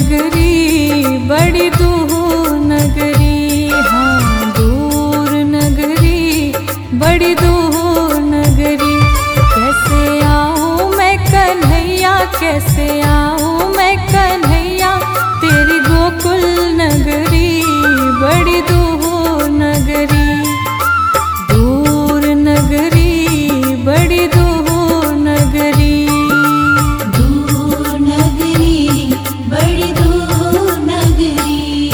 नगरी बड़ी दूर नगरी, हाँ दूर नगरी बड़ी दूर नगरी। कैसे आऊँ मैं कन्हैया, कैसे आऊँ मैं कन्हैया, तेरी गोकुल नगरी बड़ी दूर नगरी। दूर नगरी बड़ी दूर नगरी। दूर नगरी बड़ी दूर नगरी।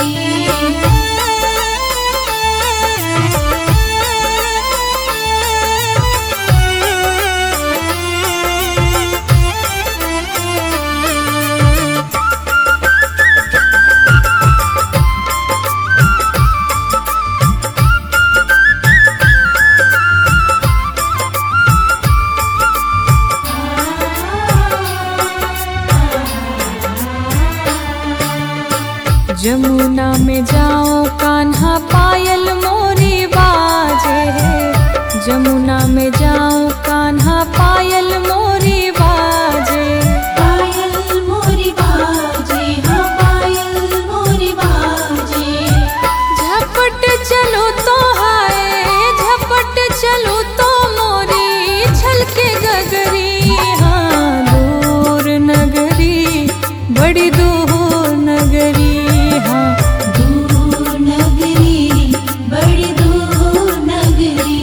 जमुना में जाओ कान्हा पायल मोरी बाजे है, जमुना में जाओ कान्हा पायल मोरी बाजे। पायल मोरी बाजे, हाँ पायल मोरी बाजे। झपट चलो तो हाय, झपट चलो तो मोरी छलके गगरी, हाँ दूर नगरी बड़ी दूर नगरी। दूर नगरी बड़ी दूर नगरी।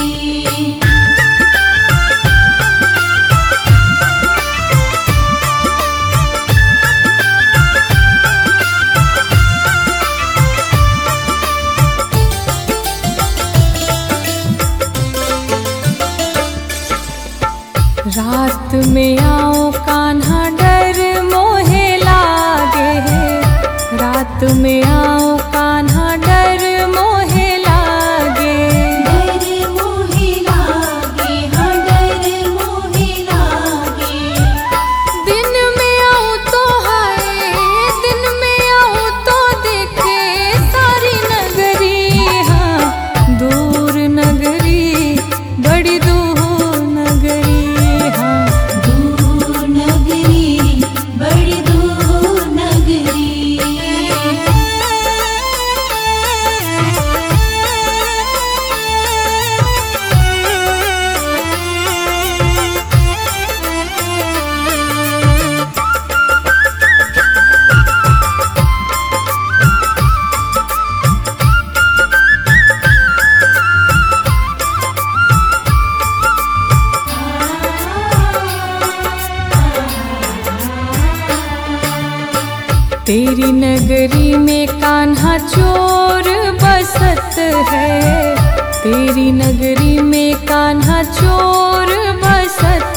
रात में आओ कान्हा डर मोहे लागे है, रात में आओ कान्हा डर मोहे लागे। डर मोहे लागे, हाँ डर मोहे लागे। दिन में आऊँ तो हाय, दिन में आऊँ तो देखे सारी नगरी, हाँ दूर नगरी बड़ी दूर नगरी। दूर नगरी बड़ी दूर नगरी। तेरी नगरी में कान्हा चोर बसत है, तेरी नगरी में कान्हा चोर बसत